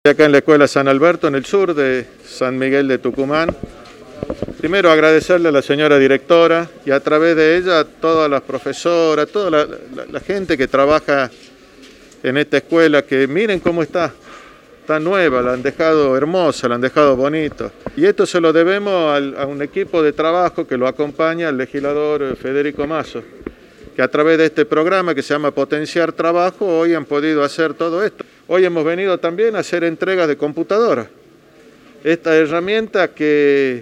Acá en la Escuela San Alberto, en el sur de San Miguel de Tucumán. Primero agradecerle a la señora directora y a través de ella a todas las profesoras, toda la gente que trabaja en esta escuela, que miren cómo está nueva, la han dejado hermosa, la han dejado bonito. Y esto se lo debemos a un equipo de trabajo que lo acompaña, el legislador Federico Mazo, que a través de este programa que se llama Potenciar Trabajo, hoy han podido hacer todo esto. Hoy hemos venido también a hacer entregas de computadoras. Esta herramienta que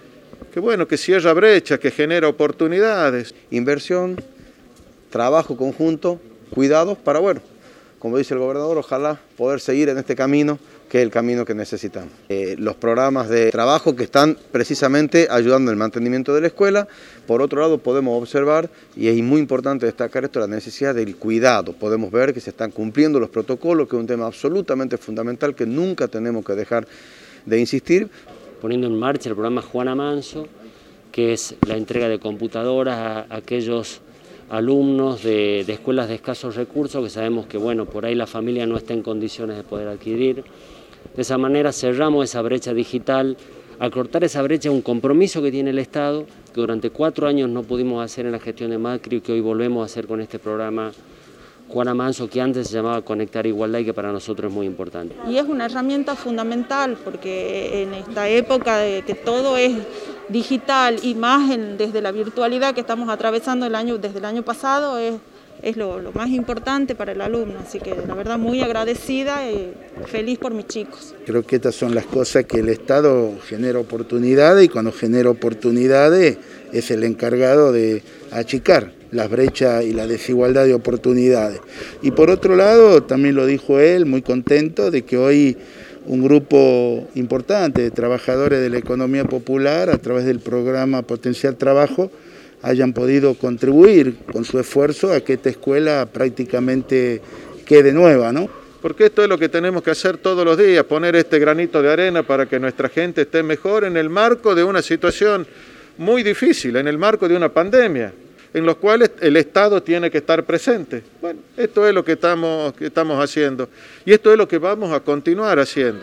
cierra brechas, que genera oportunidades. Inversión, trabajo conjunto, cuidados para, como dice el gobernador, ojalá poder seguir en este camino, que es el camino que necesitamos. Los programas de trabajo que están precisamente ayudando en el mantenimiento de la escuela. Por otro lado, podemos observar, y es muy importante destacar esto, la necesidad del cuidado. Podemos ver que se están cumpliendo los protocolos, que es un tema absolutamente fundamental que nunca tenemos que dejar de insistir. Poniendo en marcha el programa Juana Manso, que es la entrega de computadoras a aquellos alumnos de escuelas de escasos recursos que sabemos que por ahí la familia no está en condiciones de poder adquirir. De esa manera cerramos esa brecha digital. Acortar esa brecha es un compromiso que tiene el Estado, que durante 4 años no pudimos hacer en la gestión de Macri y que hoy volvemos a hacer con este programa Juana Manso, que antes se llamaba Conectar Igualdad y que para nosotros es muy importante. Y es una herramienta fundamental porque en esta época de que todo es digital y más desde la virtualidad que estamos atravesando desde el año pasado, es lo más importante para el alumno. Así que la verdad muy agradecida y feliz por mis chicos. Creo que estas son las cosas que el Estado genera oportunidades y cuando genera oportunidades es el encargado de achicar las brechas y la desigualdad de oportunidades. Y por otro lado, también lo dijo él, muy contento de que hoy un grupo importante de trabajadores de la economía popular, a través del programa Potenciar Trabajo, hayan podido contribuir con su esfuerzo a que esta escuela prácticamente quede nueva, ¿no? Porque esto es lo que tenemos que hacer todos los días, poner este granito de arena para que nuestra gente esté mejor en el marco de una situación muy difícil, en el marco de una pandemia, en los cuales el Estado tiene que estar presente. Esto es lo que estamos haciendo y esto es lo que vamos a continuar haciendo.